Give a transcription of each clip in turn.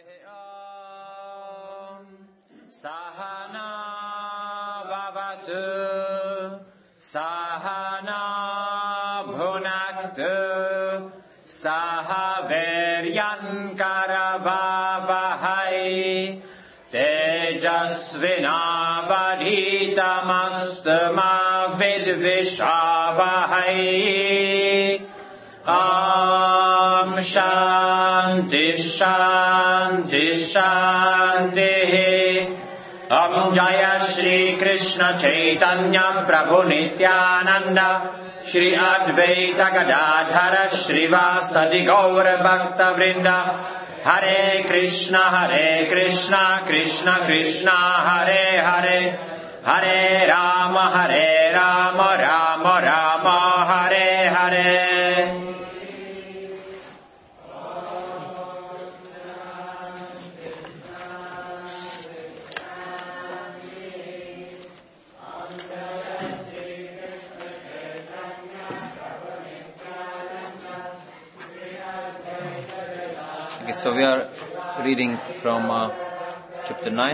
Sahana Bhavatu Sahana Bhunaktu Sahaviryan Karavavahai Tejasvinavadhitamastu ma vidvishavahai. Om Shanti Shanti Shanti. Om Jaya Shri Krishna Chaitanya Prabhu Nityananda Shri Advaita Gadadhara Shrivasadi Gaura Bhakta Vrinda. Hare Krishna Krishna Krishna Hare Hare Hare Rama Rama Rama Hare Hare. So we are reading from chapter 9.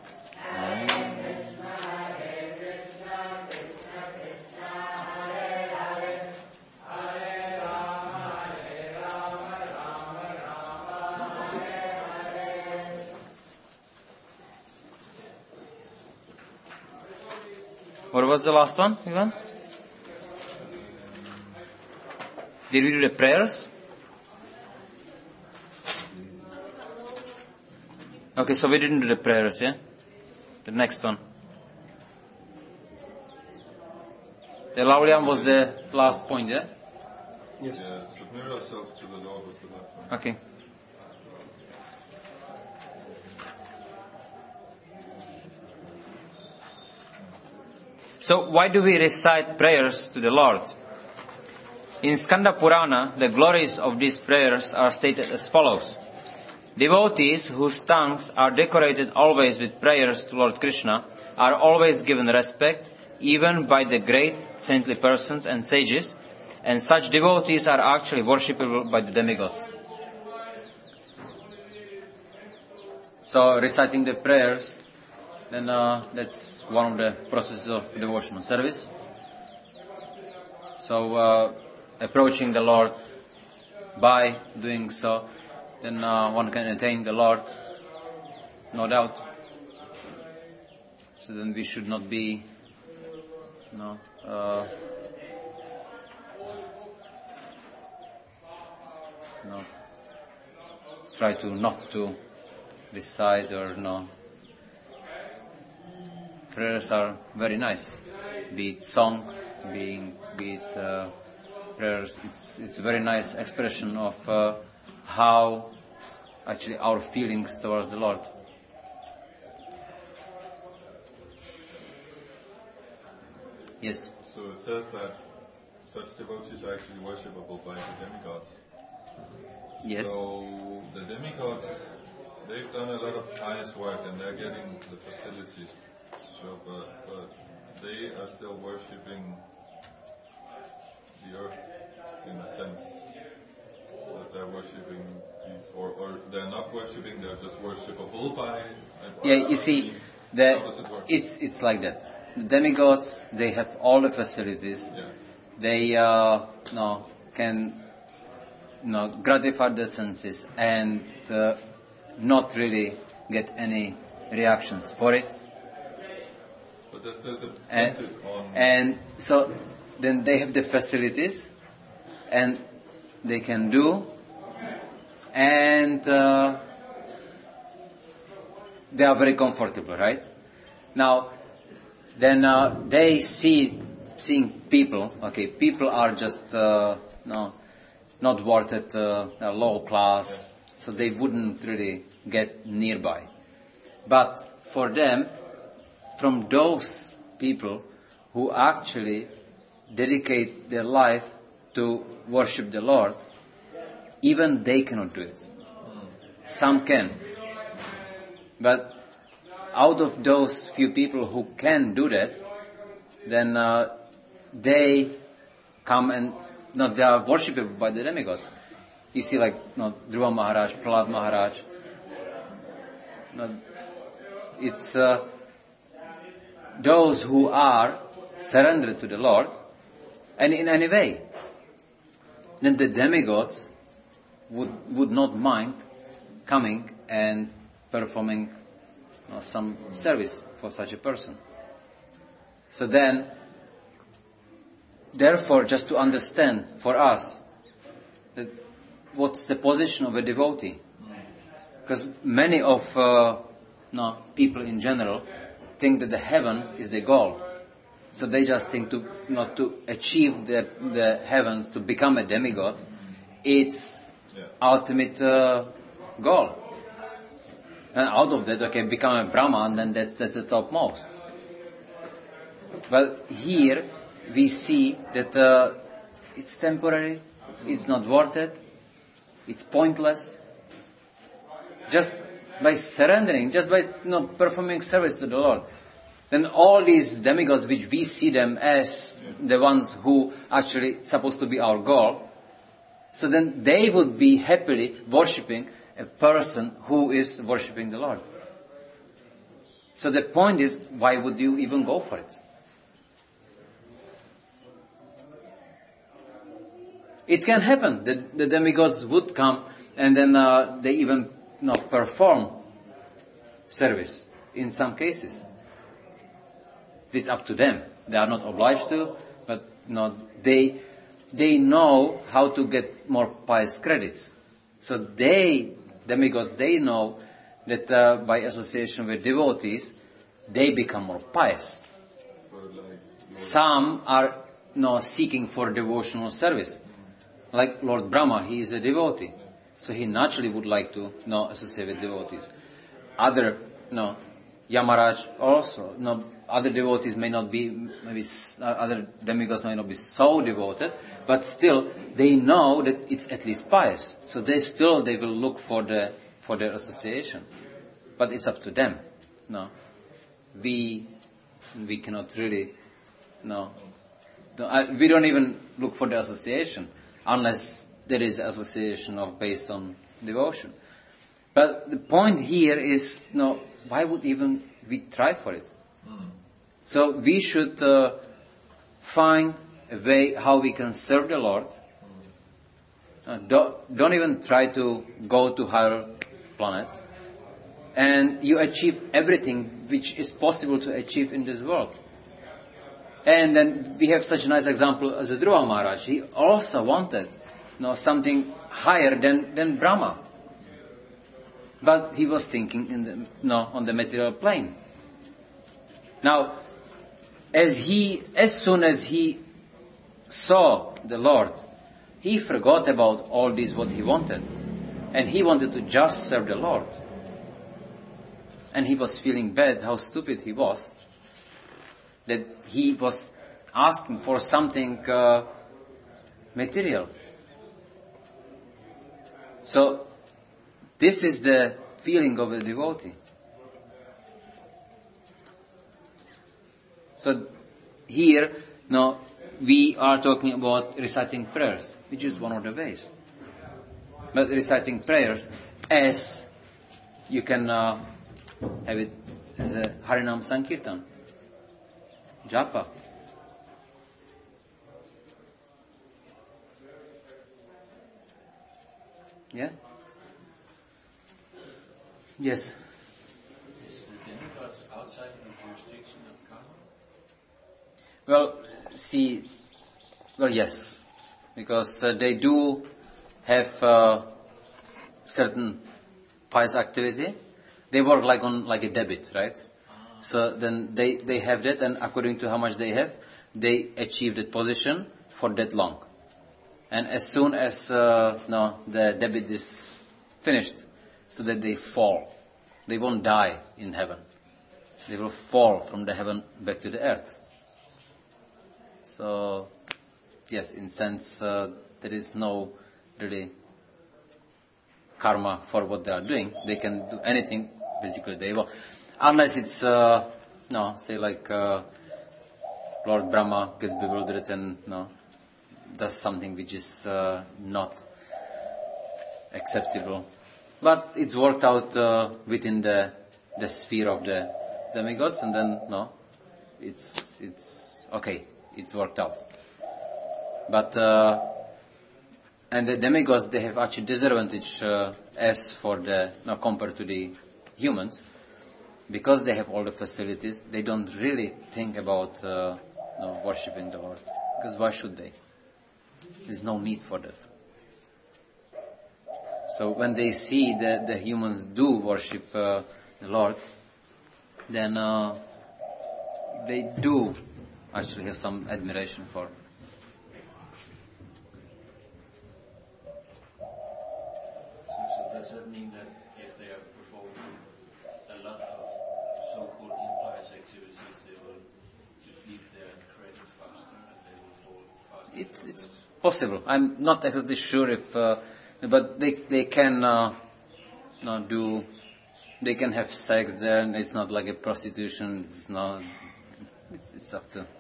What was the last one, Ivan? Did we do the prayers? Okay, so we didn't do the prayers, yeah? The next one. The Lauliam was the last point, yeah? Yes. Yeah, submit ourselves to the Lord was the last one. Okay. So why do we recite prayers to the Lord? In Skanda Purana, the glories of these prayers are stated as follows. Devotees whose tongues are decorated always with prayers to Lord Krishna are always given respect, even by the great saintly persons and sages, and such devotees are actually worshipable by the demigods. So reciting the prayers, then that's one of the processes of devotional service. So approaching the Lord by doing so, then one can attain the Lord, no doubt. So then we should not be, try to not to recite or no. Prayers are very nice, be it song, be it prayers. It's a very nice expression of how actually our feelings towards the Lord. Yes. So it says that such devotees are actually worshipable by the demigods. Yes. So the demigods, they've done a lot of pious work and they're getting the facilities. So, but they are still worshipping the earth in a sense. That they're worshipping these, or they're not worshipping, they're just worshipable by. Yeah, you see, it's like that. The demigods, they have all the facilities. Yeah. They can gratify the senses and not really get any reactions for it. But they're still dependent on. And so then they have the facilities, and they can do, and they are very comfortable, right? Now, then they seeing people. Okay, people are just not worth it, low class, so they wouldn't really get nearby. But for them, from those people who actually dedicate their life to worship the Lord, even they cannot do it. Some can. But out of those few people who can do that, then they come and they are worshipped by the demigods. You see, like Dhruva Maharaj, Prahlad Maharaj, No, it's those who are surrendered to the Lord, and in any way, then the demigods would not mind coming and performing some service for such a person. So then, therefore, just to understand for us, that what's the position of a devotee? Because many of people in general think that the heaven is the goal. So they just think to achieve the heavens, to become a demigod, it's ultimate goal. And out of that, become a Brahman, then that's the topmost. Well, here we see that it's temporary, it's not worth it, it's pointless. Just by surrendering, just by performing service to the Lord, then all these demigods, which we see them as the ones who actually supposed to be our goal, so then they would be happily worshipping a person who is worshipping the Lord. So the point is, why would you even go for it? It can happen that the demigods would come and then they even perform service in some cases. It's up to them. They are not obliged to, but they know how to get more pious credits. So demigods, they know that by association with devotees, they become more pious. Some are seeking for devotional service. Like Lord Brahma, he is a devotee. So he naturally would like to associate with devotees. Other, Yamaraj also, other devotees may not be, maybe other demigods may not be so devoted, but still they know that it's at least pious. So they will look for their association. But it's up to them. We cannot really, we don't even look for the association unless there is association based on devotion. But the point here is, why would even we try for it? So we should find a way how we can serve the Lord. Don't even try to go to higher planets. And you achieve everything which is possible to achieve in this world. And then we have such a nice example as Dhruva Maharaj. He also wanted something higher than Brahma. But he was thinking on the material plane. Now, as soon as he saw the Lord, he forgot about all this what he wanted. And he wanted to just serve the Lord. And he was feeling bad how stupid he was. That he was asking for something material. So, this is the feeling of a devotee. So, here, we are talking about reciting prayers, which is one of the ways. But reciting prayers as you can have it as a Harinam Sankirtan. Japa. Yeah? Yes. Is the demigods outside the jurisdiction of karma? Well, yes. Because they do have certain pious activity. They work like a debit, right? So then they have that, and according to how much they have, they achieve that position for that long. And as soon as the debit is finished, so that they fall, they won't die in heaven. They will fall from the heaven back to the earth. So, yes, in sense, there is no really karma for what they are doing. They can do anything basically they want. Unless it's, say like Lord Brahma gets bewildered and does something which is not acceptable. But it's worked out within the the sphere of the demigods, and then it's okay, it's worked out. But and the demigods, they have actually disadvantage as for the compared to the humans, because they have all the facilities. They don't really think about worshiping the Lord, because why should they? There's no need for that. So when they see that the humans do worship the Lord, then they do actually have some admiration for. So does that mean that if they are performing a lot of so-called impious activities, they will deplete their credit faster and they will fall faster? It's possible. I'm not exactly sure if, but they can do. They can have sex there, and it's not like a prostitution. It's not. It's up to.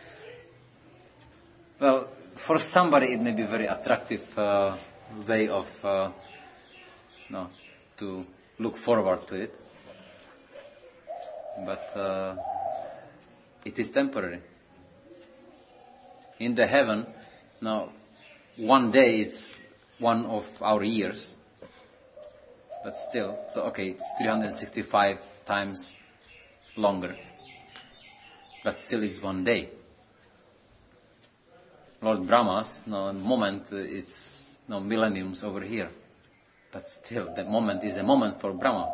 Well, for somebody it may be a very attractive way of to look forward to it, but it is temporary. In the heaven, now, one day is one of our years, but still, so okay, it's 365 times longer, but still it's one day. Lord Brahma's moment, it's millenniums over here, but still the moment is a moment for Brahma.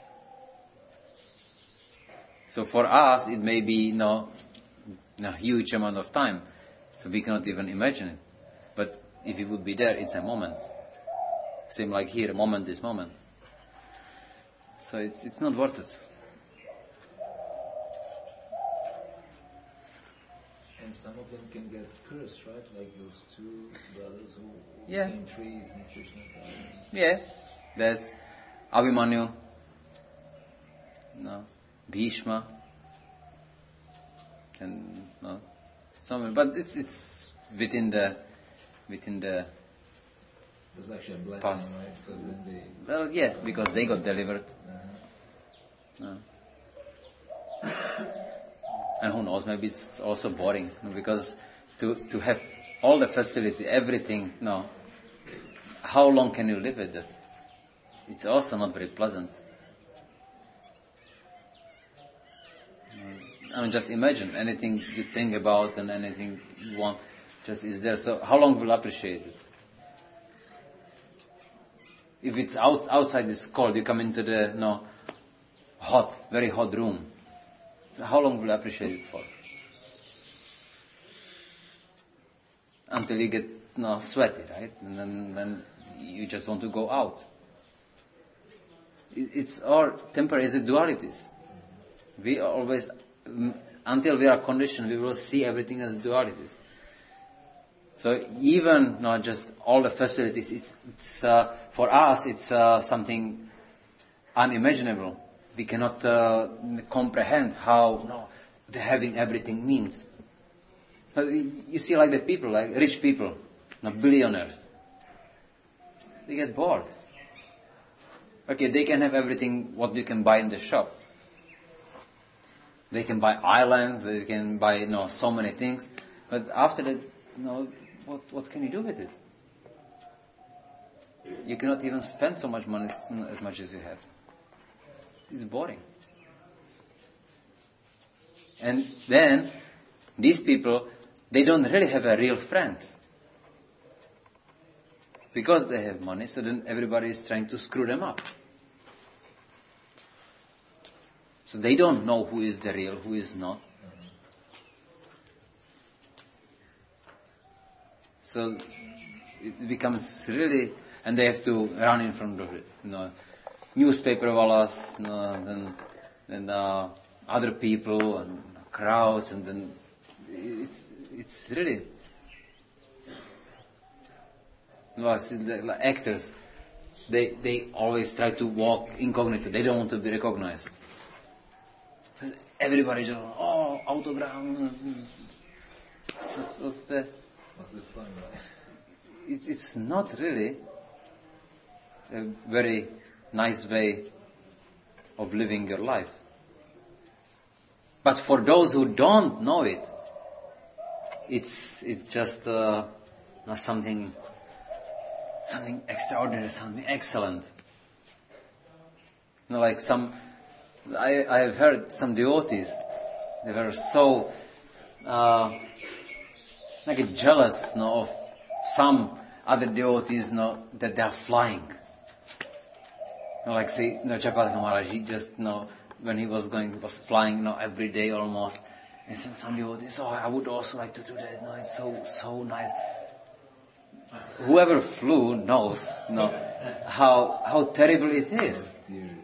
So for us it may be a huge amount of time, so we cannot even imagine it. But if it would be there, it's a moment. Same like here, a moment is moment. So it's not worth it. And some of them can get cursed, right? Like those two brothers who Yeah. became trees in Krishna's garden. Yeah, that's Abhimanyu, Bhishma, and some. But it's within the. There's actually a blessing, Past. right? Because then they... Well, yeah, because they got delivered. And who knows, maybe it's also boring, because to have all the facility, everything, how long can you live with that? It's also not very pleasant. I mean, just imagine, anything you think about and anything you want just is there. So how long will you appreciate it? If it's outside, it's cold, you come into the very hot room. How long will you appreciate it for? Until you get sweaty, right? And then you just want to go out. It's all temporary, it's dualities. We always, until we are conditioned, we will see everything as dualities. So even not just all the facilities, it's for us it's something unimaginable. We cannot comprehend how the having everything means. You see, like the people, like rich people, billionaires, they get bored. Okay, they can have everything what you can buy in the shop. They can buy islands, they can buy so many things, but after that, what can you do with it? You cannot even spend so much money as much as you have. It's boring. And then these people, they don't really have a real friends. Because they have money, so then everybody is trying to screw them up. So they don't know who is the real, who is not. So it becomes really, and they have to run in front of it, newspaper wallas, then other people and crowds, and then it's really, like actors, they always try to walk incognito. They don't want to be recognized. Everybody just autograph. What's the fun, right? It's not really a very nice way of living your life. But for those who don't know it, it's just something extraordinary, something excellent. Like I have heard some devotees, they were so jealous of some other devotees that they are flying. Like say, Jayapataka Maharaj, he just, when he was flying, every day almost. And some devotees, I would also like to do that. It's so nice. Whoever flew knows, how terrible it is.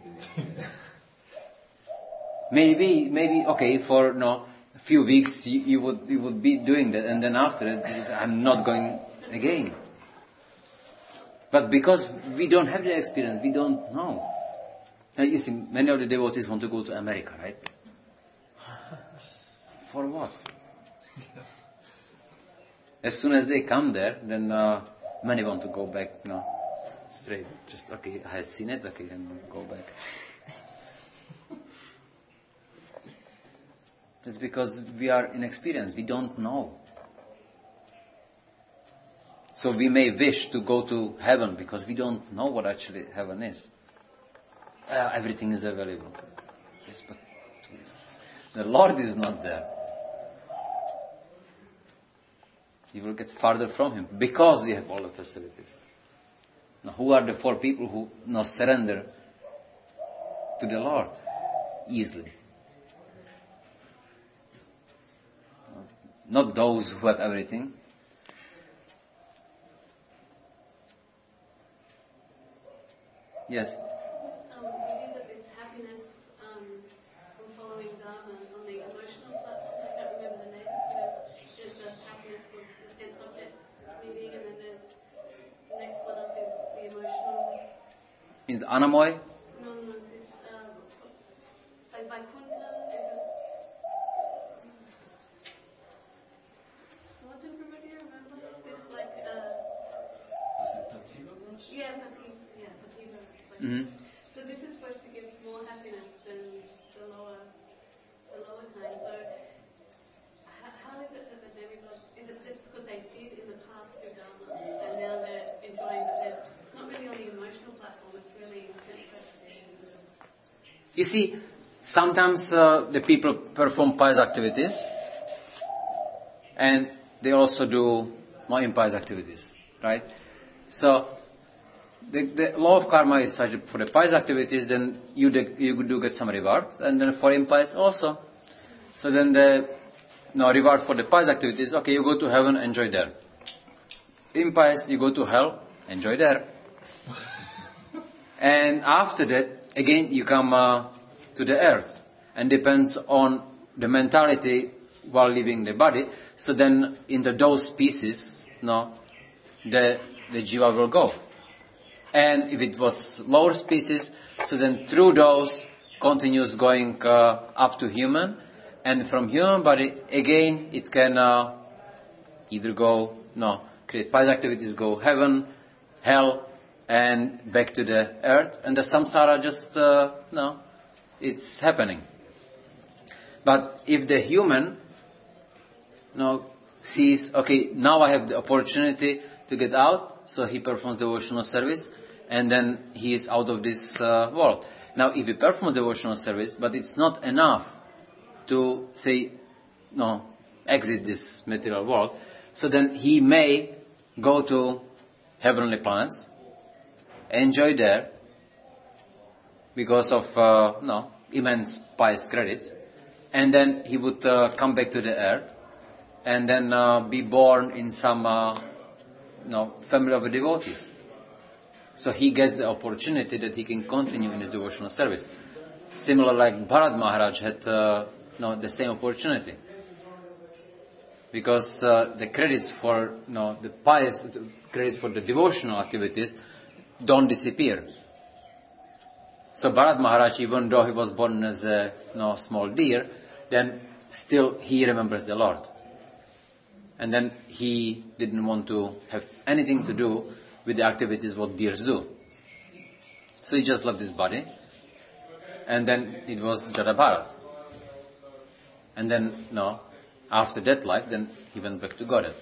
Maybe, okay, for a few weeks you would be doing that, and then after it, I'm not going again. But because we don't have the experience, we don't know. Now, you see, many of the devotees want to go to America, right? For what? As soon as they come there, then many want to go back, straight. Just, okay, I have seen it, okay, then go back. It's because we are inexperienced, we don't know. So we may wish to go to heaven because we don't know what actually heaven is. Everything is available. Yes, but the Lord is not there. You will get farther from Him because you have all the facilities. Now, who are the 4 people who surrender to the Lord easily? Not those who have everything. Yes. We believe that this happiness from following Dharma on the emotional platform, I can't remember the name, but there's the happiness with the sense objects meaning, and then there's the next one up is the emotional. Means Anamoy? No, this like Vaikuntha is a. What's it, do you remember? This like Is it Pativa verse? yeah, Pativa. Mm-hmm. So this is supposed to give more happiness than the lower kind. So how is it that the demigods, is it just because they did in the past do Dharma and now they're enjoying that it's not really on the emotional platform, it's really sense gratification? You see, sometimes the people perform pious activities and they also do more impious activities, right? So the law of karma is such that for the pious activities, then you do get some rewards, and then for impious also. So then the reward for the pious activities, okay, you go to heaven, enjoy there. Impious, you go to hell, enjoy there. And after that, again, you come to the earth, and depends on the mentality while leaving the body. So then, into those species, the jiva will go. And if it was lower species, so then through those continues going up to human, and from human body again it can either go create pious activities, go heaven, hell, and back to the earth, and the samsara just it's happening. But if the human sees, okay, now I have the opportunity to get out, so he performs devotional service, and then he is out of this world. Now, if he performs devotional service, but it's not enough to say, exit this material world, so then he may go to heavenly planets, enjoy there, because of immense pious credits, and then he would come back to the earth, and then be born in some family of devotees. So he gets the opportunity that he can continue in his devotional service. Similar like Bharat Maharaj had the same opportunity. Because the credits for the pious, credits for the devotional activities don't disappear. So Bharat Maharaj, even though he was born as a small deer, then still he remembers the Lord. And then he didn't want to have anything to do with the activities what deers do. So he just left his body and then it was Jada Bharat. And then, after that life, then he went back to Godhead.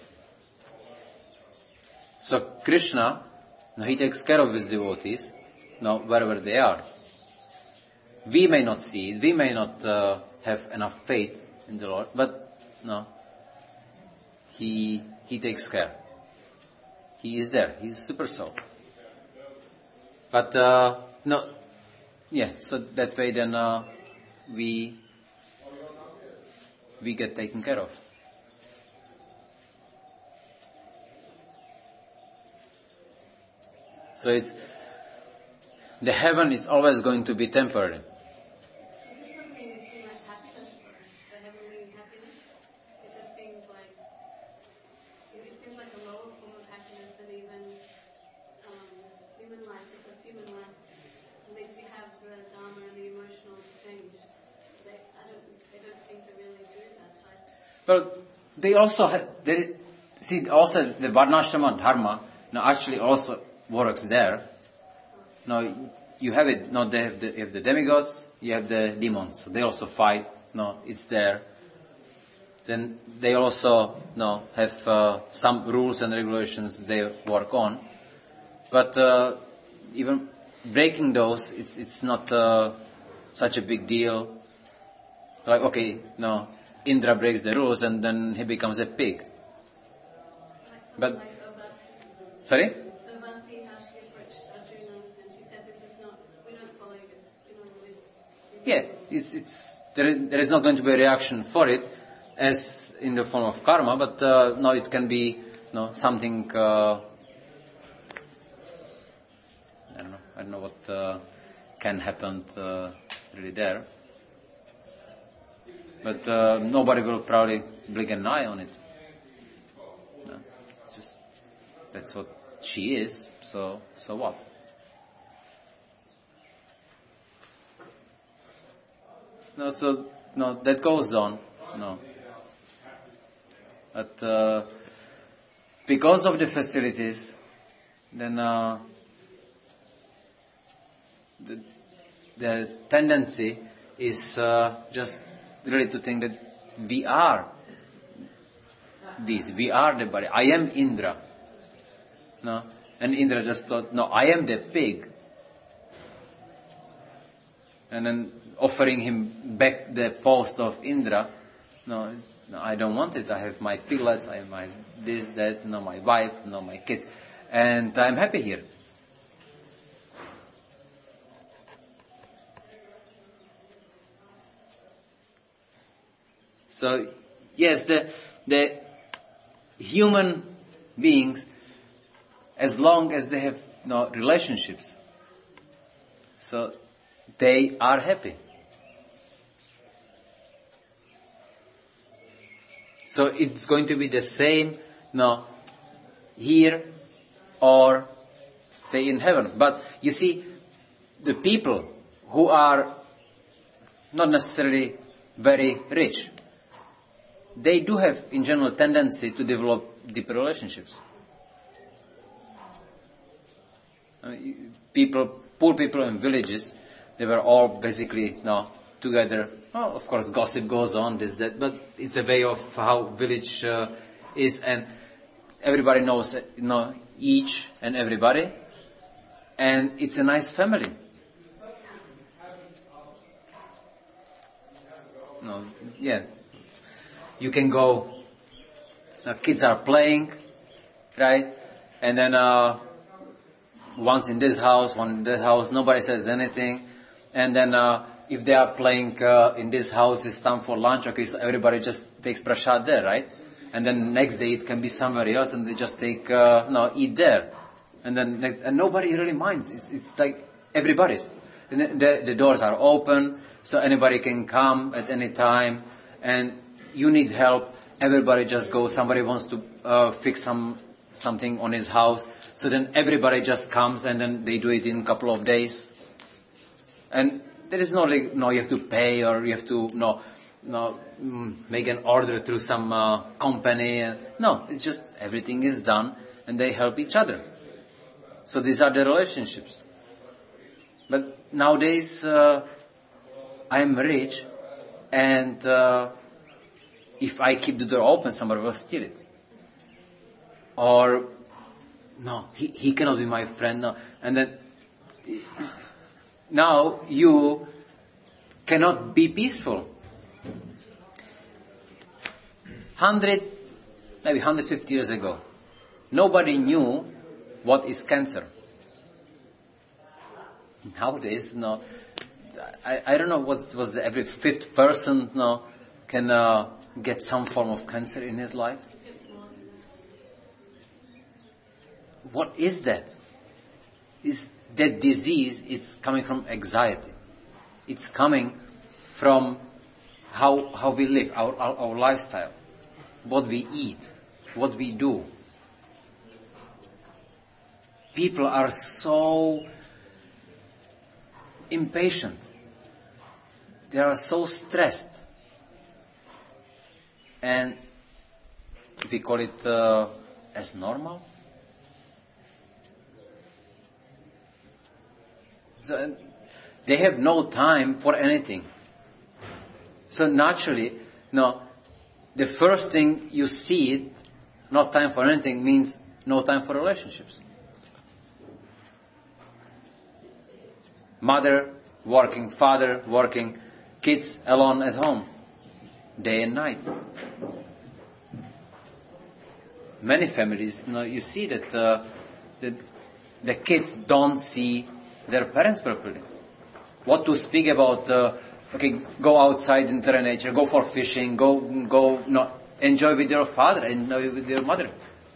So Krishna, he takes care of his devotees, wherever they are. We may not see it, we may not have enough faith in the Lord, but he takes care. He is there. He is super soul. But so that way then we get taken care of. So the heaven is always going to be temporary. Well, they also also the Varnashrama Dharma actually also works there. Now you have it. You have the demigods, you have the demons. So they also fight. It's there. Then they also have some rules and regulations they work on. But even breaking those, it's not such a big deal. Like Indra breaks the rules and then he becomes a pig. But sorry? Yeah, there is not going to be a reaction for it as in the form of karma, but it can be something. I don't know what can happen really there. But nobody will probably blink an eye on it. It's just that's what she is. So what? That goes on. But because of the facilities, then the tendency is just really to think that we are this, we are the body. I am Indra. And Indra just thought, I am the pig. And then offering him back the post of Indra, no, I don't want it. I have my piglets, I have my this, that, my wife, my kids. And I'm happy here. So, yes, the human beings, as long as they have relationships, so they are happy. So it's going to be the same, here or say in heaven. But you see, the people who are not necessarily very rich, they do have, in general, tendency to develop deeper relationships. Poor people in villages, they were all basically together. Oh, of course, gossip goes on, this, that, but it's a way of how village is, and everybody knows each and everybody, and it's a nice family. You can go, kids are playing, right? And then one's in this house, one in that house, nobody says anything. And then if they are playing in this house, it's time for lunch, okay, so everybody just takes prasad there, right? And then next day it can be somewhere else and they just take, eat there. And then and nobody really minds. It's like everybody's. And the doors are open, so anybody can come at any time. And you need help, everybody just goes. Somebody wants to fix something on his house, so then everybody just comes and then they do it in a couple of days. And there is you have to pay or you have to make an order through some company. No, it's just everything is done and they help each other. So these are the relationships. But nowadays I'm rich, and if I keep the door open, somebody will steal it. Or, no, he cannot be my friend. No. And then, now you cannot be peaceful. maybe 150 years ago, nobody knew what is cancer. Nowadays, no, I don't know what was every fifth person can get some form of cancer in his life. What is that? That disease is coming from anxiety. It's coming from how we live, our lifestyle, what we eat, what we do. People are so impatient. They are so stressed. And we call it as normal. So they have no time for anything. So naturally, the first thing you see it, not time for anything, means no time for relationships. Mother working, father working, kids alone at home, day and night. Many families, you see that the kids don't see their parents properly. What to speak about? Go outside into the nature, go for fishing, go enjoy with your father and with your mother.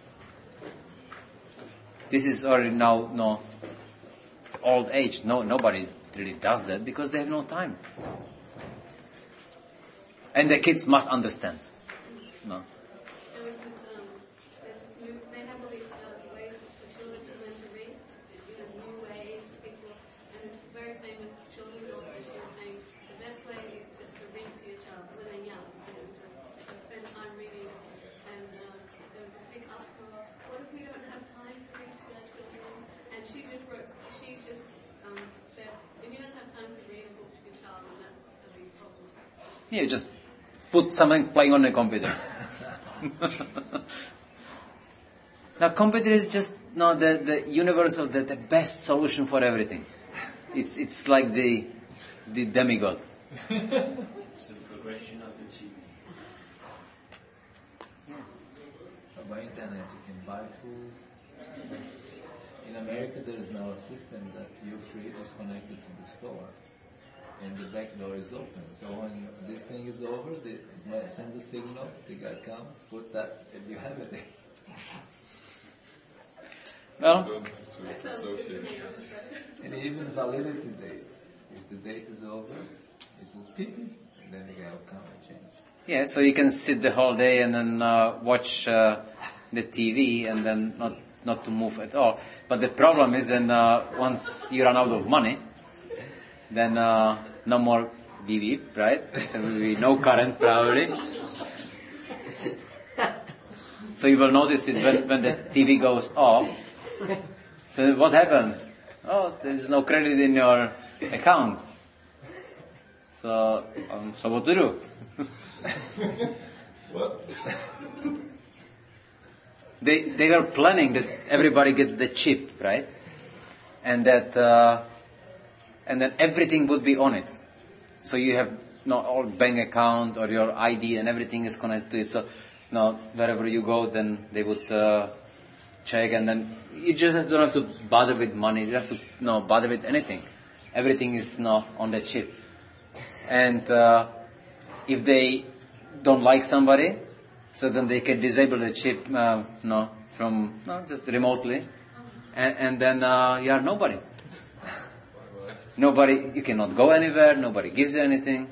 This is already now old age. Nobody really does that because they have no time. And the kids must understand. There was there's this move, they have all these ways for children to learn to read, new ways, people, and this very famous children's author, she was saying, the best way is just to read to your child when they're young, just spend time reading. And there was this big uproar, what if we don't have time to read to our children? And she just said, if you don't have time to read a book to your child, then that's a big problem. Yeah, just put something playing on the computer. Now, computer is just the universal, the best solution for everything. It's like the demigod. It's a progression of the TV. By internet you can buy food. In America there is now a system that your fridge is connected to the store and the back door is open. So when this thing is over, they send a signal, the guy comes, put that, and you have it. Well, Don't have to associate. And even validity dates. If the date is over, it will beep, and then the guy will come and change. yeah, so you can sit the whole day and then watch the TV and then not to move at all. But the problem is then once you run out of money, then no more beep, right? There will be no current probably. So you will notice it when the TV goes off. So what happened? Oh, there is no credit in your account. So what to do? They were planning that everybody gets the chip, right? And that and then everything would be on it. So you have all bank account or your ID and everything is connected to it. So wherever you go, then they would check, and then you just don't have to bother with money. You don't have to bother with anything. Everything is on the chip. And if they don't like somebody, so then they can disable the chip from just remotely, and then you are nobody. Nobody, you cannot go anywhere. Nobody gives you anything.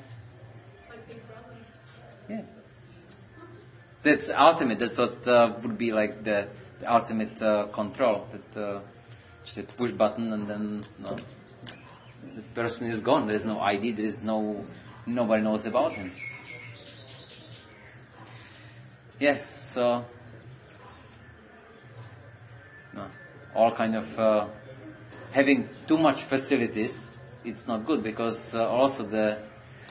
Yeah, that's ultimate. That's what would be like the ultimate control. Just a push button, and then the person is gone. There is no ID. There is nobody knows about him. Yes, so all kind of having too much facilities, it's not good, because also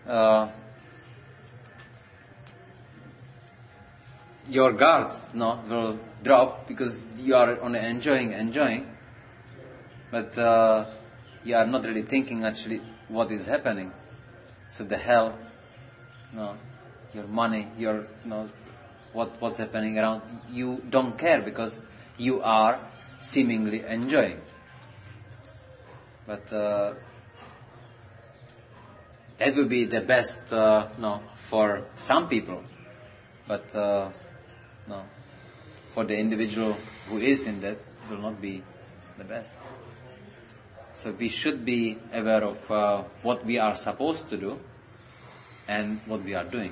your guards will drop because you are only enjoying, but you are not really thinking actually what is happening. So the health, your money, what's happening around, you don't care because you are seemingly enjoying. But that will be the best for some people, but for the individual who is in that, it will not be the best. So we should be aware of what we are supposed to do and what we are doing.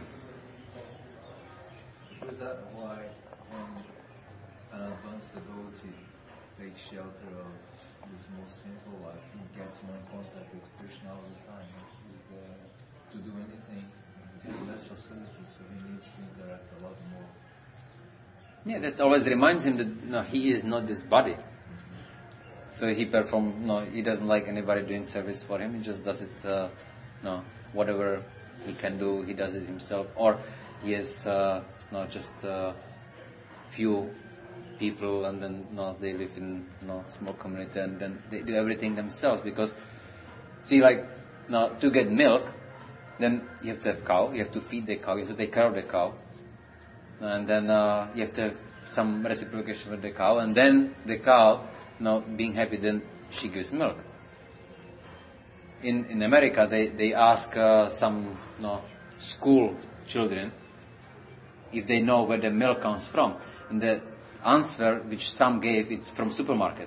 Is that why when an advanced devotee takes shelter of this most simple life, he gets more in contact with Krishna all the time? He's there to do anything. He has less facilities, so he needs to interact a lot more. Yeah, that always reminds him that he is not this body. So he he doesn't like anybody doing service for him. He just does it, whatever he can do, he does it himself. Or he has just few people, and then they live in small community, and then they do everything themselves. Because see, to get milk, then you have to have cow, you have to feed the cow, you have to take care of the cow, and then you have to have some reciprocation with the cow, and then the cow, being happy, then she gives milk. In America, they ask some school children if they know where the milk comes from, and the answer which some gave, it's from supermarket.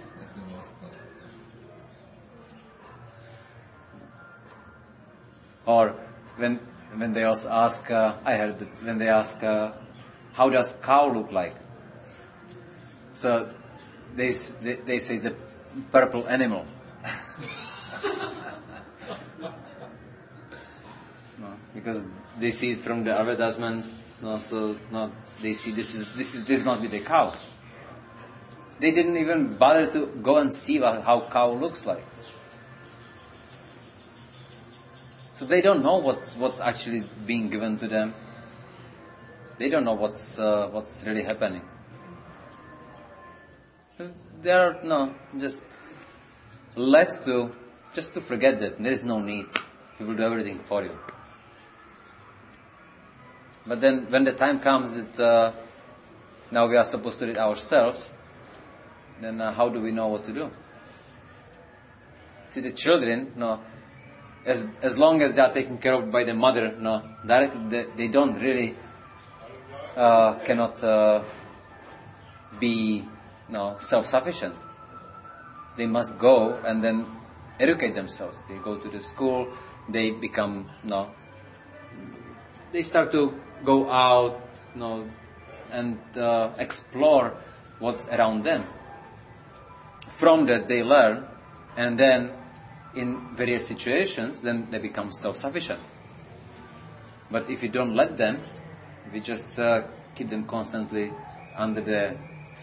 Or when they also ask, I heard that when they ask, how does cow look like? So they say it's a purple animal. Because they see it from the advertisements, they see this must be the cow. They didn't even bother to go and see how cow looks like. So they don't know what's actually being given to them. They don't know what's really happening. Because they are just led to forget that there is no need. He will do everything for you. But then when the time comes that now we are supposed to do it ourselves, then how do we know what to do? See, the children, as long as they are taken care of by the mother, directly they don't really cannot be self-sufficient. They must go and then educate themselves. They go to the school. They become they start to go out, and explore what's around them. From that they learn, and then in various situations, then they become self-sufficient. But if you don't let them, if you just keep them constantly under the,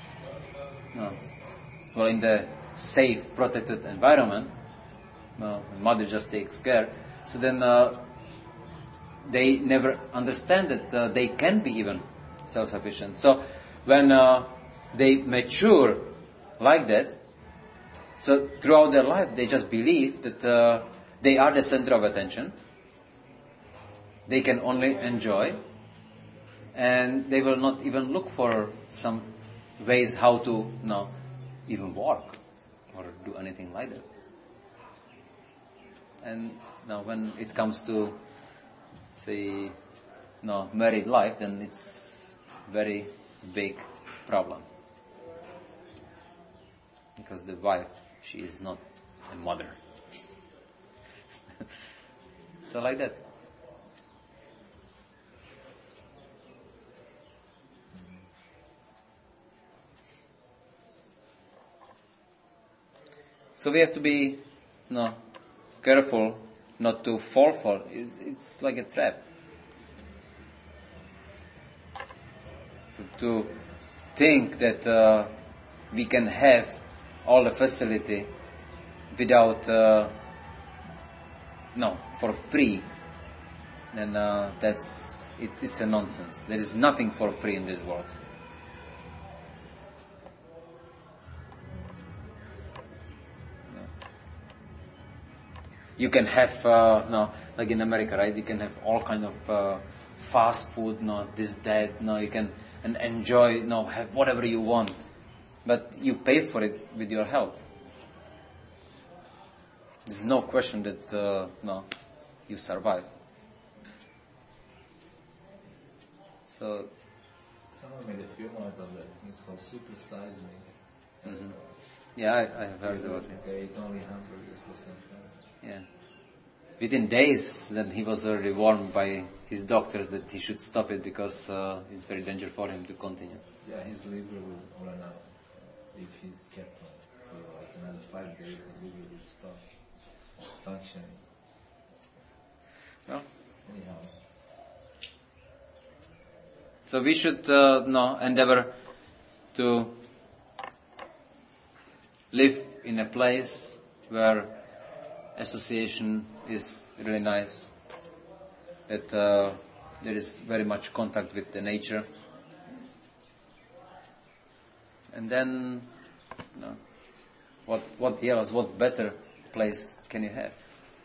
in the safe, protected environment, mother just takes care, so then they never understand that they can be even self-sufficient. So when they mature like that, so throughout their life they just believe that they are the center of attention, they can only enjoy, and they will not even look for some ways how to even work or do anything like that. And now when it comes to say married life, then it's very big problem, because the wife, she is not a mother. So like that. So we have to be careful not to fall for it. It's like a trap. So to think that we can have all the facility without, for free, then it's a nonsense. There is nothing for free in this world. You can have, like in America, right? You can have all kind of fast food, this, that. You can and enjoy, have whatever you want, but you pay for it with your health. There's no question that you survive. So someone made a film out of that. I think it's called Super Size Me. Mm-hmm. Yeah, I have heard about it. They ate only hamburgers for some time. Yeah. Within days, then he was already warned by his doctors that he should stop it because it's very dangerous for him to continue. Yeah, his liver will run out if he kept on. For like another 5 days, his liver would stop functioning. Well, anyhow. So we should endeavor to live in a place where association is really nice, that there is very much contact with the nature, and then what else, what better place can you have?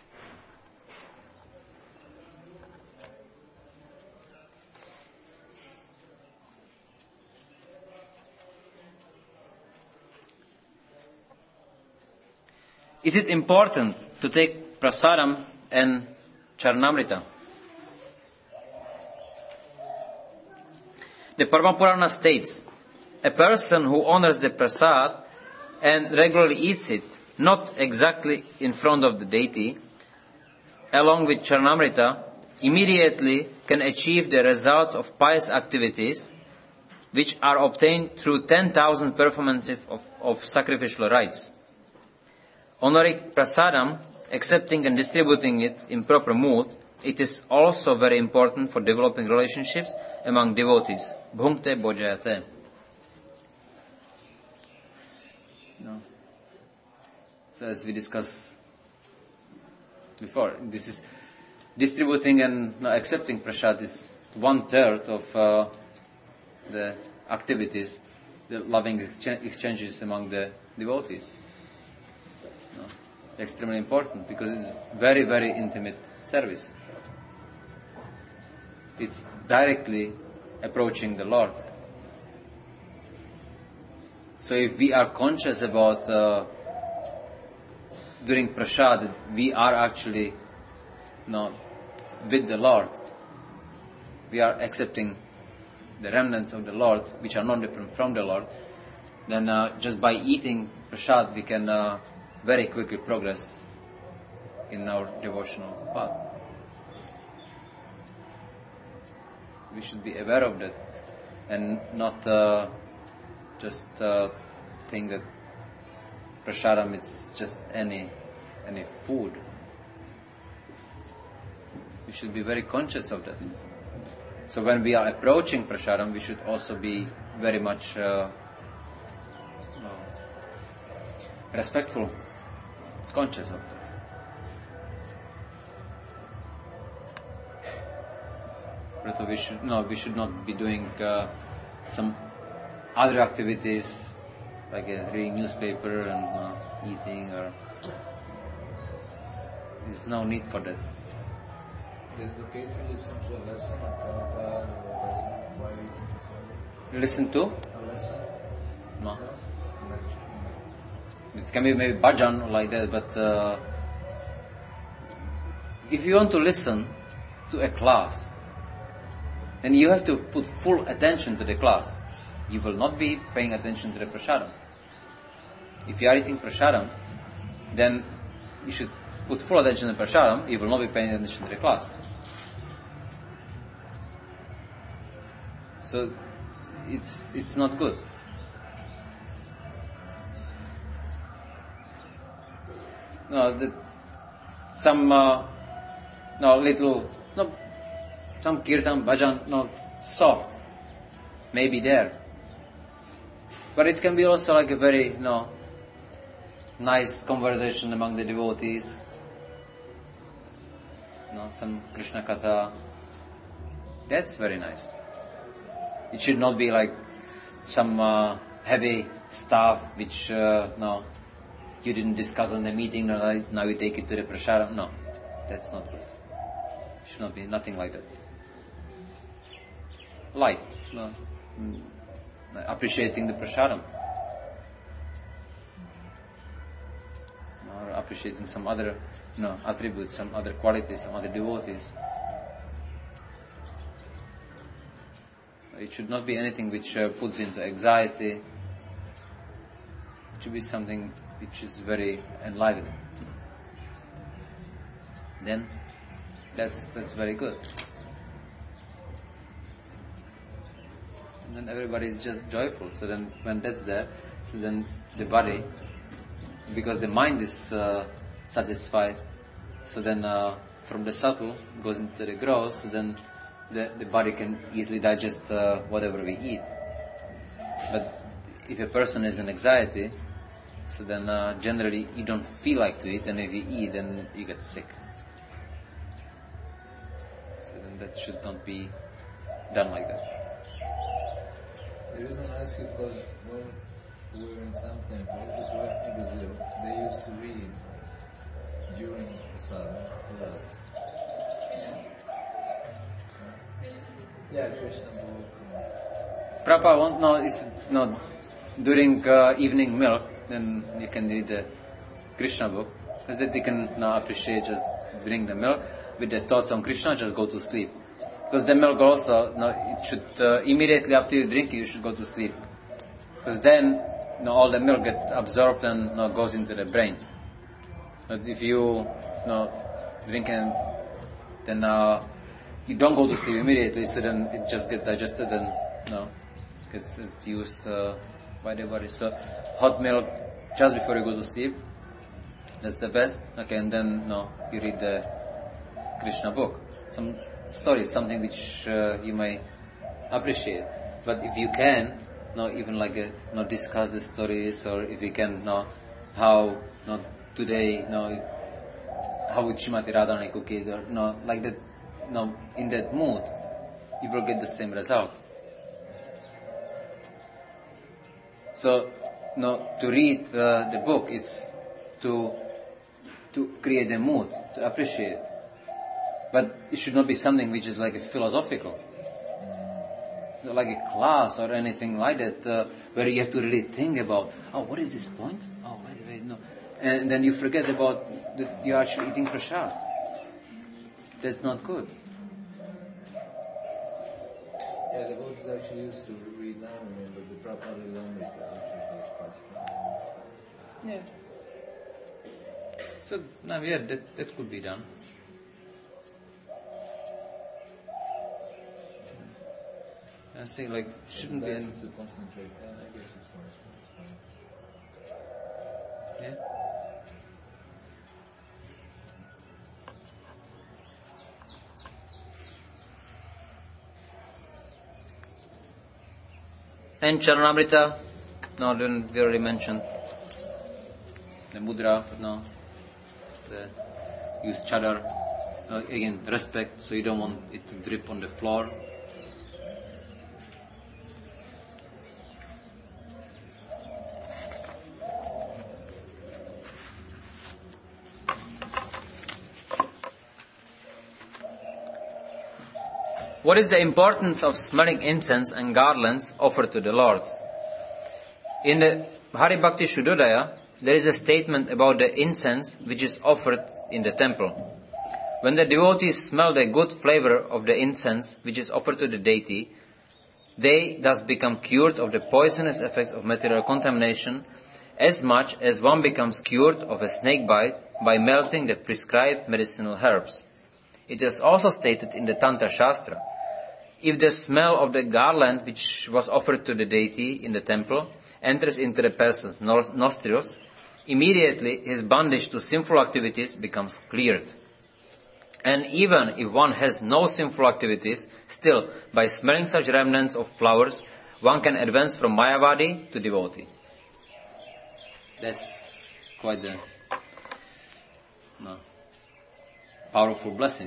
Is it important to take prasadam and charnamrita? The Parama Purana states, a person who honors the prasad and regularly eats it, not exactly in front of the deity, along with charnamrita, immediately can achieve the results of pious activities which are obtained through 10,000 performances of sacrificial rites. Honoring prasadam, accepting and distributing it in proper mood, it is also very important for developing relationships among devotees. Bhunkte bhojayate. So as we discussed before, this is distributing and accepting prasad is 1/3 of the activities, the loving exchanges among the devotees. Extremely important because it's very, very intimate service. It's directly approaching the Lord. So if we are conscious about during prasad, we are actually with the Lord. We are accepting the remnants of the Lord, which are not different from the Lord. Then just by eating prasad, we can very quickly progress in our devotional path. We should be aware of that and not just think that prasadam is just any food. We should be very conscious of that. So when we are approaching prasadam, we should also be very much respectful, conscious of that. But we should not be doing some other activities like reading newspaper and eating, or there's no need for that. Is it okay to listen to a lesson of Prabhupada or a lesson? Why are you thinking so? Listen to? A lesson? No. A lecture? It can be maybe bhajan or like that, but if you want to listen to a class, then you have to put full attention to the class. You will not be paying attention to the prasadam. If you are eating prasadam, then you should put full attention to the prasadam. You will not be paying attention to the class. So it's not good. Some kirtan, bhajan, soft, maybe there. But it can be also like a very, nice conversation among the devotees. some Krishna Katha. That's very nice. It should not be like some heavy stuff which you didn't discuss in the meeting. Now you take it to the prasadam. No, that's not good. It should not be nothing like that. Light, appreciating the prasadam, or appreciating some other attributes, some other qualities, some other devotees. It should not be anything which puts into anxiety. It should be something which is very enlivening. Then that's very good. And then everybody is just joyful. So then when that's there, so then the body, because the mind is satisfied, so then from the subtle goes into the gross, so then the body can easily digest whatever we eat. But if a person is in anxiety, so then generally you don't feel like to eat, and if you eat, then you get sick. So then that should not be done like that. The reason I ask you, because when we were in some temples, in Brazil, they used to read during the sadhana for us. Yeah, Krishna book. Prabhupada during evening milk, then you can read the Krishna book, because that you can appreciate, just drink the milk with the thoughts on Krishna, just go to sleep. Because the milk also, it should immediately after you drink it, you should go to sleep, because then all the milk gets absorbed and goes into the brain. But if you drink and then you don't go to sleep immediately, so then it just gets digested and gets used by the body. So hot milk just before you go to sleep, that's the best. Okay, and then you read the Krishna book, some stories, something which you may appreciate. But if you can, even like discuss the stories, or if you can how today how would Srimati Radharani cook it, or like that. In that mood, you will get the same result. So, to read the book is to create a mood, to appreciate. But it should not be something which is like a philosophical, like a class or anything like that, where you have to really think about, what is this point? Wait, no. And then you forget about that you are actually eating prasad. That's not good. Yeah, the devotees actually used to read Navamrita, but the Prabhupada Lamrita, which is like pastime. Yeah. So, that could be done. I think shouldn't be. To concentrate. I guess it's fine. Yeah. And Charanamrita, we already mentioned the mudra, the use chadar, again, respect, so you don't want it to drip on the floor. What is the importance of smelling incense and garlands offered to the Lord? In the Hari Bhakti Shuddhodaya, there is a statement about the incense which is offered in the temple. When the devotees smell the good flavor of the incense which is offered to the deity, they thus become cured of the poisonous effects of material contamination, as much as one becomes cured of a snake bite by melting the prescribed medicinal herbs. It is also stated in the Tantra Shastra, if the smell of the garland which was offered to the deity in the temple enters into the person's nostrils, immediately his bondage to sinful activities becomes cleared. And even if one has no sinful activities, still, by smelling such remnants of flowers, one can advance from Mayavadi to devotee. That's quite powerful blessing.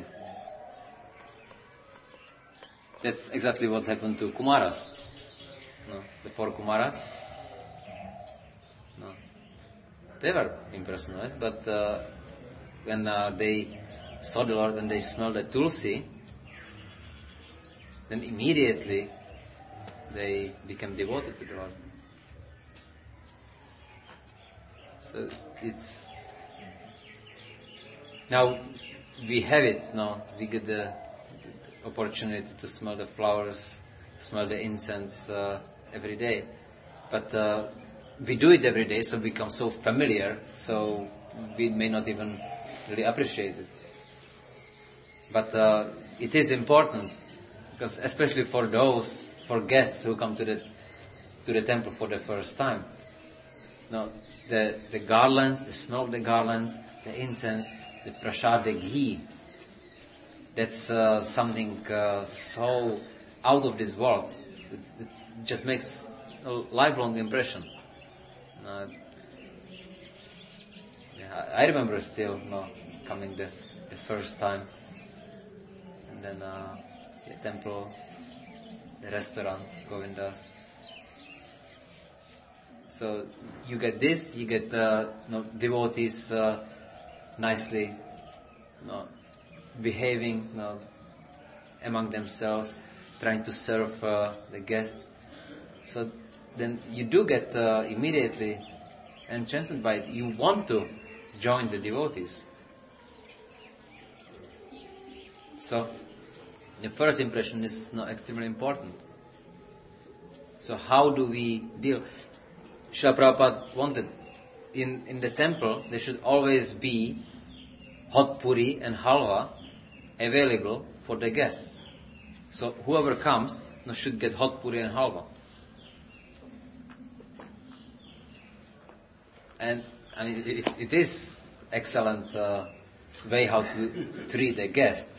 That's exactly what happened to Kumaras. No, the 4 Kumaras. No, they were impersonalized, but when they saw the Lord and they smelled the tulsi, then immediately they became devoted to the Lord. So it's now we have it. Now we get the opportunity to smell the flowers, smell the incense every day. But we do it every day, so we become so familiar, so we may not even really appreciate it. But it is important, because especially for guests who come to the temple for the first time. Now, the garlands, the smell of the garlands, the incense, the prasad, the ghee, that's something so out of this world. It just makes a lifelong impression. I remember still coming the first time, and then the temple, the restaurant, Govindas. So you get this, you get devotees nicely behaving among themselves, trying to serve the guests. So then you do get immediately enchanted by it. You want to join the devotees. So the first impression is extremely important. So how do we deal? Srila Prabhupada wanted in the temple there should always be hot puri and halwa available for the guests. So whoever comes should get hot puri and halwa. And I mean, it is excellent way how to treat a guest.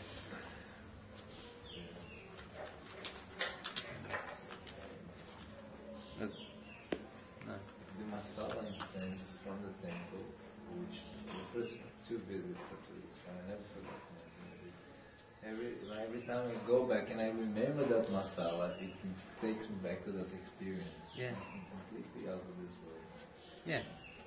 The masala incense from the temple, which the first 2 visits at least, I never forgot that. Every time I go back and I remember that masala, it takes me back to that experience. Yeah. Something completely out of this world. Yeah.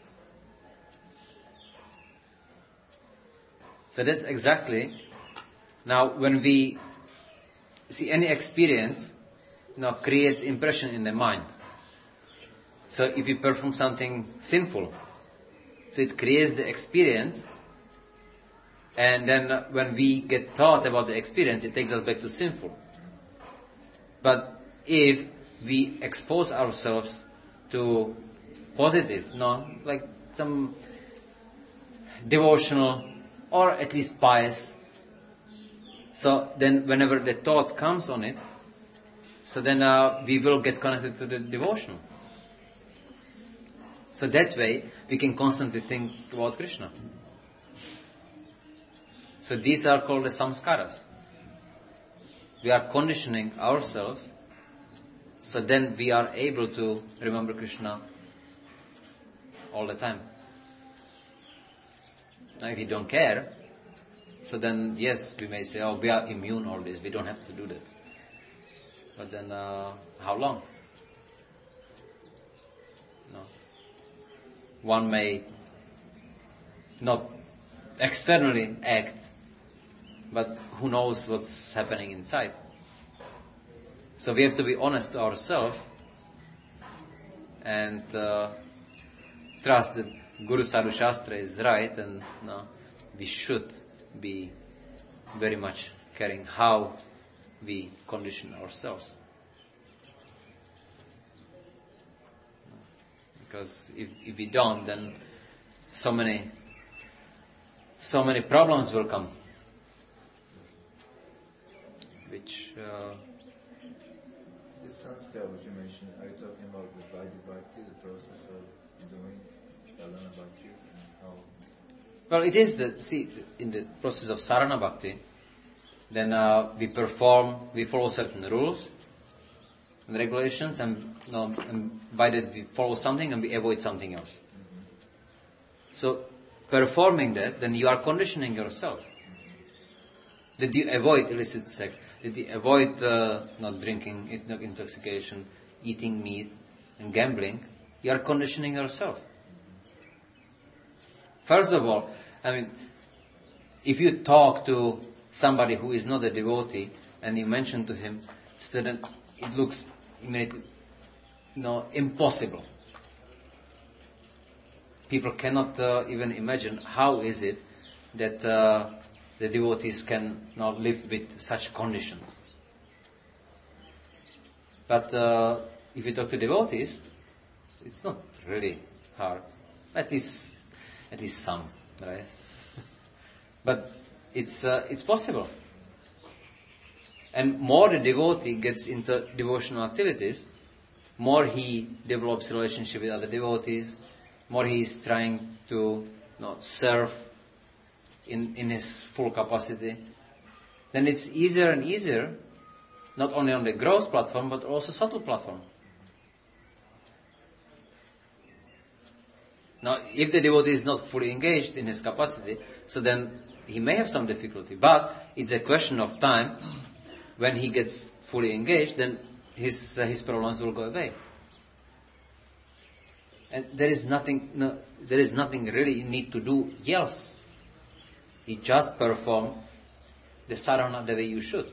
So that's exactly. Now, when we see any experience, creates impression in the mind. So if you perform something sinful, so it creates the experience, and then when we get thought about the experience, it takes us back to sinful. But if we expose ourselves to positive, like some devotional or at least pious, so then whenever the thought comes on it, so then we will get connected to the devotional. So that way we can constantly think about Krishna. So these are called the samskaras. We are conditioning ourselves, so then we are able to remember Krishna all the time. Now if you don't care, so then yes, we may say, we are immune all this, we don't have to do that. But then how long? One may not externally act, but who knows what's happening inside. So we have to be honest to ourselves and trust that Guru Sadhu Shastra is right, and we should be very much caring how we condition ourselves. Because if we don't, then so many problems will come. Which This sanskar which you mentioned, are you talking about the Vaidya Bhakti, the process of doing sadhana bhakti? And how? Well, it is in the process of sarana bhakti, then we follow certain rules and regulations, and by that we follow something and we avoid something else. Mm-hmm. So performing that, then you are conditioning yourself. That you avoid illicit sex, that you avoid not drinking, not intoxication, eating meat, and gambling, you are conditioning yourself. First of all, if you talk to somebody who is not a devotee, and you mention to him, so then it looks immediately, impossible. People cannot even imagine how is it that the devotees can not live with such conditions. But if you talk to devotees, it's not really hard. At least some, right? But it's possible. And more the devotee gets into devotional activities, more he develops relationship with other devotees, more he is trying to serve in his full capacity, then it's easier and easier, not only on the gross platform, but also subtle platform. Now, if the devotee is not fully engaged in his capacity, so then he may have some difficulty. But it's a question of time. When he gets fully engaged, then his problems will go away. And there is nothing really you need to do else. You just perform the sadhana the way you should.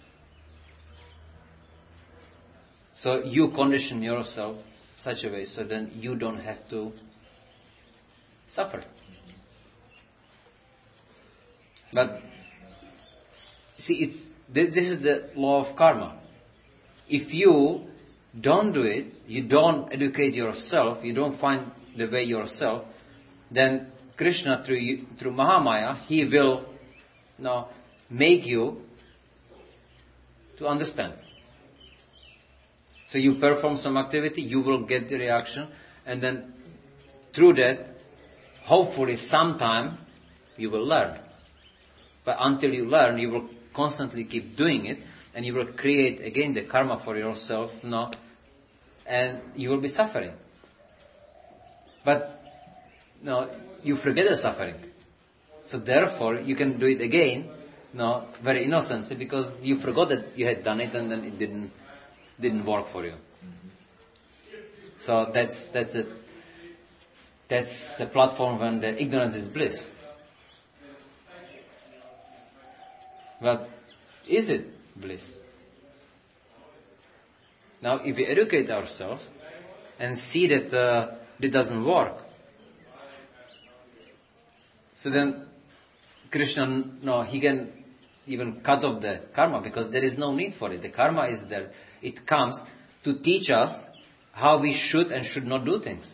So you condition yourself such a way so then you don't have to suffer. But see, this is the law of karma. If you don't do it, you don't educate yourself, you don't find the way yourself, then Krishna through Mahamaya, he will make you to understand. So you perform some activity, you will get the reaction, and then through that, hopefully sometime you will learn. But until you learn, you will constantly keep doing it, and you will create again the karma for yourself, and you will be suffering. But you forget the suffering. So therefore, you can do it again, very innocently, because you forgot that you had done it, and then it didn't work for you. So that's a platform when the ignorance is bliss. But is it bliss? Now, if we educate ourselves and see that it doesn't work, so then Krishna, he can even cut off the karma because there is no need for it. The karma is there. It comes to teach us how we should and should not do things.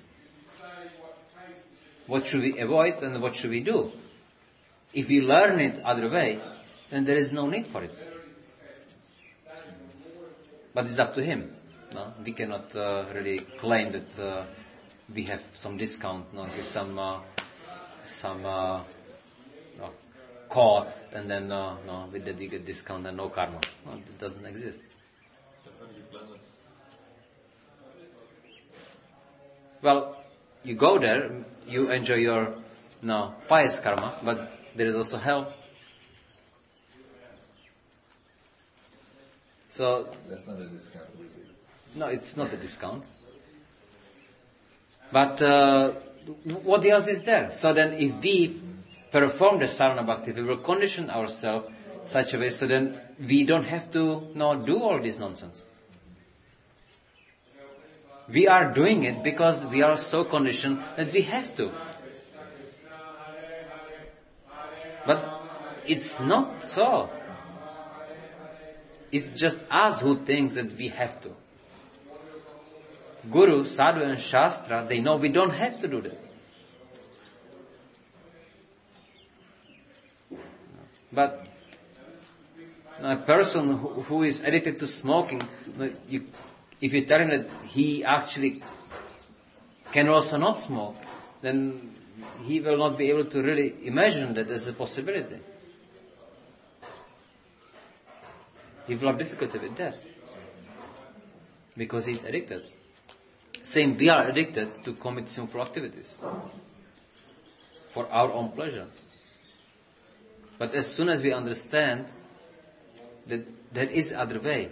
What should we avoid and what should we do? If we learn it other way, then there is no need for it. But it's up to him. We cannot really claim that we have some discount, some code, and then with that you get discount and no karma. It doesn't exist. Well, you go there, you enjoy your pious karma, but there is also hell. So that's not a discount, really. No, it's not a discount. But what else is there? So then if we perform the Sarana Bhakti, we will condition ourselves such a way so then we don't have to do all this nonsense. We are doing it because we are so conditioned that we have to. But it's not so. It's just us who thinks that we have to. Guru, Sadhu and Shastra, they know we don't have to do that. But a person who is addicted to smoking, if you tell him that he actually can also not smoke, then he will not be able to really imagine that as a possibility. He will have difficulty with that. Because he's addicted. Same, we are addicted to commit sinful activities. For our own pleasure. But as soon as we understand that there is other way,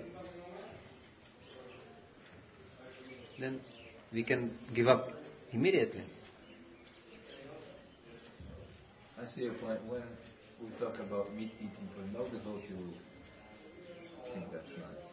then we can give up immediately. I see your point. When we talk about meat eating, for no devotee will think that's nice.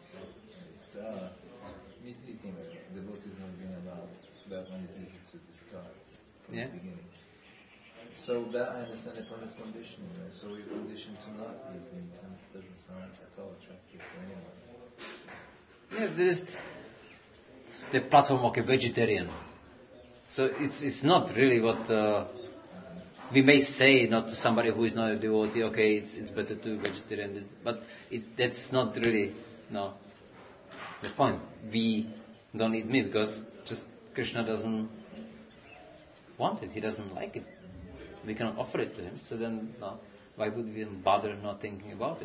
Meat eating, devotees have been allowed. That one is easy to discard from the beginning. So that I understand the point of conditioning, right? So we're conditioned to not eat meat, and it doesn't sound at all attractive for anyone. Yeah, there is the platform of a vegetarian. So it's not really what we may say, not to somebody who is not a devotee. Okay, it's better to be vegetarian, but that's not really the point. We don't eat meat because just Krishna doesn't want it. He doesn't like it. We cannot offer it to him. So then, why would we even bother not thinking about it?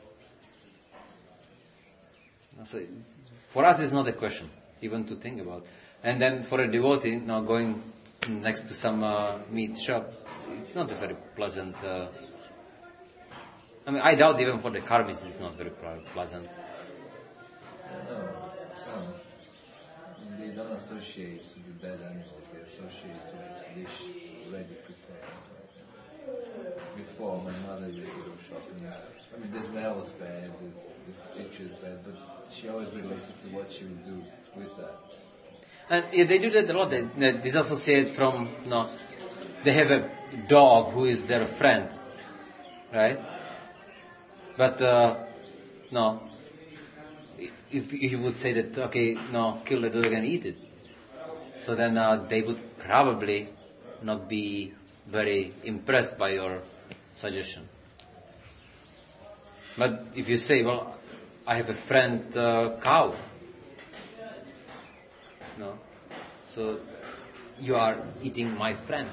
So for us, it's not a question even to think about. And then for a devotee, going next to some meat shop, it's not a very pleasant. I doubt even for the karmis it's not very pleasant. No, some. They don't associate to the bad animals. They associate to the dish already prepared. Before, my mother used to go shopping. The smell was bad, the picture is bad, but she always related to what she would do with that. And they do that a lot. They disassociate from, they have a dog who is their friend, right? But, if you would say that, kill the dog and eat it, so then they would probably not be very impressed by your suggestion. But if you say, well, I have a friend cow, so you are eating my friend,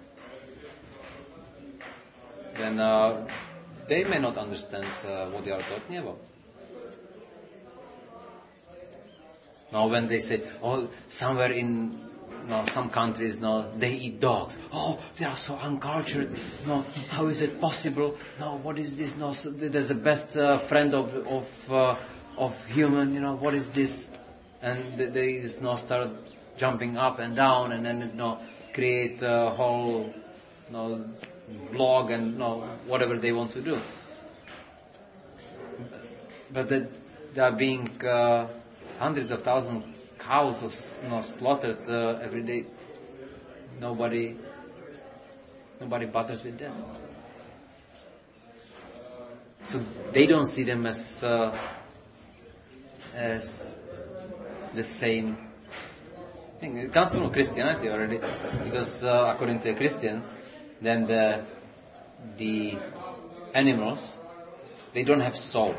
then they may not understand what you are talking about. Now when they say, somewhere in some countries, they eat dogs. They are so uncultured. How is it possible? What is this? So there's the best friend of human. What is this? And they start jumping up and down, and then create a whole blog and whatever they want to do. But they are being hundreds of thousands cows slaughtered every day. Nobody bothers with them. So they don't see them as the same thing. It comes from Christianity already, because according to the Christians, then the animals, they don't have soul.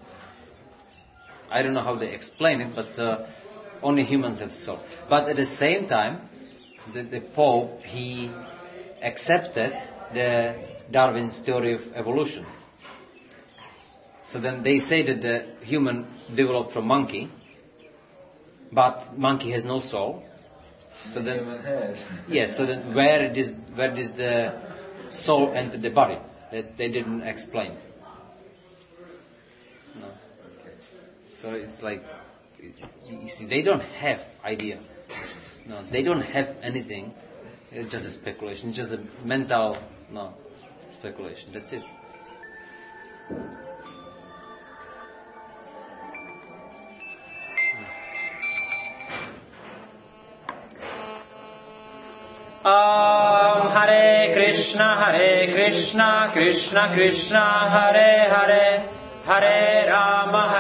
I don't know how they explain it, but only humans have soul. But at the same time, the Pope, he accepted the Darwin's theory of evolution. So then they say that the human developed from monkey, but monkey has no soul. So then, human has. Yes. So then, where does the soul enter the body? That they didn't explain. No. So it's like, you see, they don't have idea. No, they don't have anything. It's just a speculation, just a mental speculation. That's it. Hare Krishna, Krishna Krishna, Hare Hare, Hare Rama,